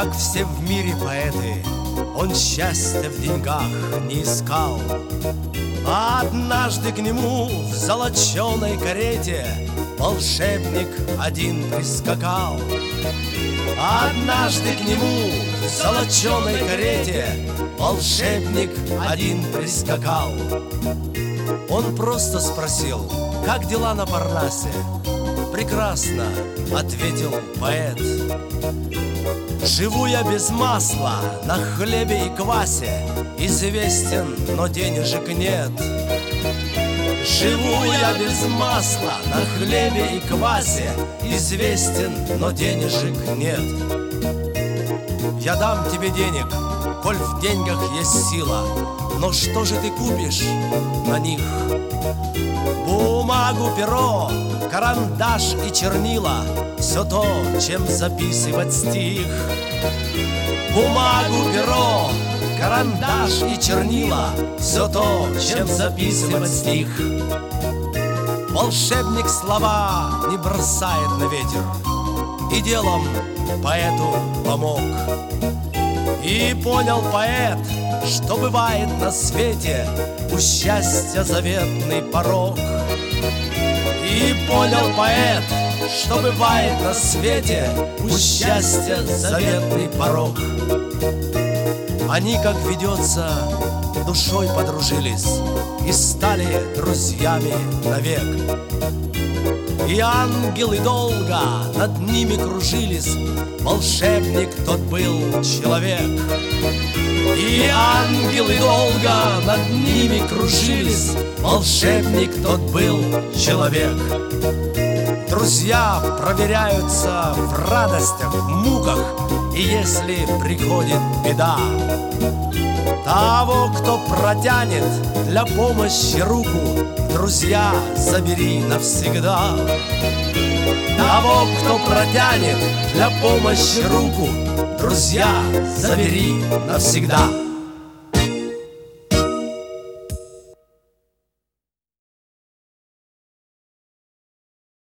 Как все в мире поэты, он счастья в деньгах не искал. А однажды к нему в золоченой карете волшебник один прискакал. А однажды к нему в золоченой карете волшебник один прискакал. Он просто спросил: как дела на Парнасе? Прекрасно, ответил поэт. Живу я без масла, на хлебе и квасе, известен, но денежек нет. Живу я без масла, на хлебе и квасе, известен, но денежек нет. Я дам тебе денег, коль в деньгах есть сила, но что же ты купишь на них? Бумагу, перо, карандаш и чернила, все то, чем записывать стих. Бумагу, перо, карандаш и чернила, все то, чем записывать стих. Волшебник слова не бросает на ветер и делом поэту помог. И понял поэт, что бывает на свете у счастья заветный порог. И понял поэт, что бывает на свете у счастья заветный порог. Они, как ведется, душой подружились и стали друзьями навек. И ангелы долго над ними кружились, волшебник тот был человек. И ангелы долго над ними кружились, волшебник тот был человек. Друзья проверяются в радостях, в муках, и если приходит беда, того, кто протянет для помощи руку, друзья, забери навсегда. Того, кто протянет для помощи руку, друзья, забери навсегда.